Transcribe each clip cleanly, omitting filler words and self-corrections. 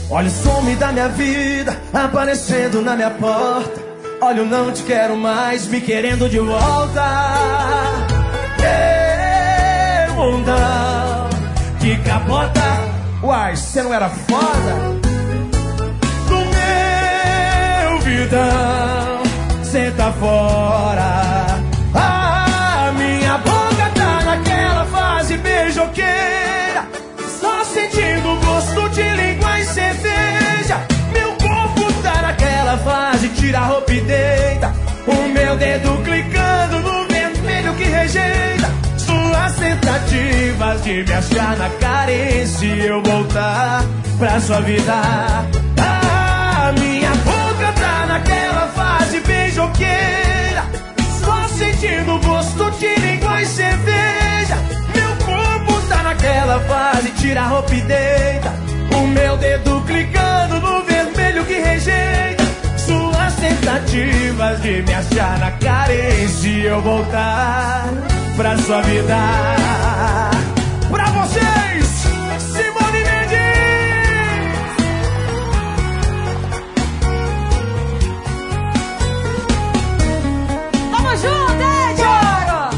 Olha o some da minha vida aparecendo na minha porta. Olha o não te quero mais me querendo de volta. Ei, mundão, que capota. Uai, cê não era foda? Do meu vidão, cê tá fora. Ah, minha boca tá naquela fase beijoqueira, só sentindo o gosto de língua e cerveja. Meu corpo tá naquela fase, tira a roupa e deita. O meu dedo clicando no vermelho que rejeita suas tentativas de me achar na carência e eu voltar pra sua vida. Ah, minha boca tá naquela fase beijoqueira, só sentindo o gosto de língua e cerveja. Meu corpo tá naquela fase, tira a roupa e deita. O meu dedo clicando no vermelho que rejeita suas tentativas de me achar na carência e eu voltar pra sua vida. Pra vocês, Simone Mendes! Vamos junto, Edgar!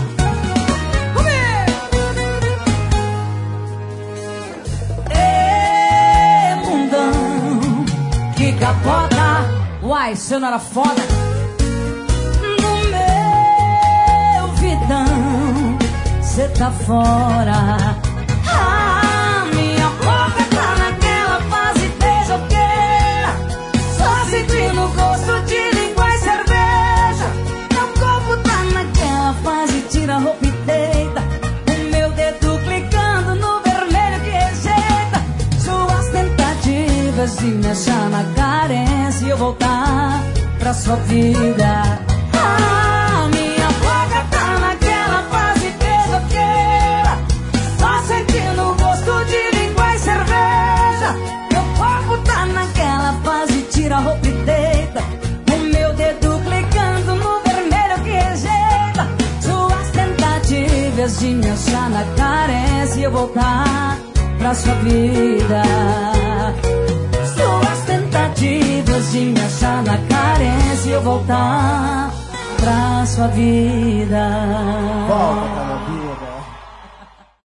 Ê, mundão, que capota. Uai, cê não era foda? No meu vidão, cê tá fora. Ah, minha boca tá naquela fase beijoqueira, só sentindo gosto de língua e cerveja. Meu corpo tá naquela fase, tira a roupa e deita. O meu dedo clicando no vermelho que rejeita suas tentativas de me achar na carência e eu voltar pra sua vida. Ah, minha boca tá naquela fase beijoqueira, só sentindo o gosto de língua e cerveja. Meu corpo tá naquela fase, tira a roupa e deita. O meu dedo clicando no vermelho que rejeita suas tentativas de me achar na carência e eu voltar pra sua vida. Suas tentativas de me achar na carência e eu voltar pra sua vida. Volta,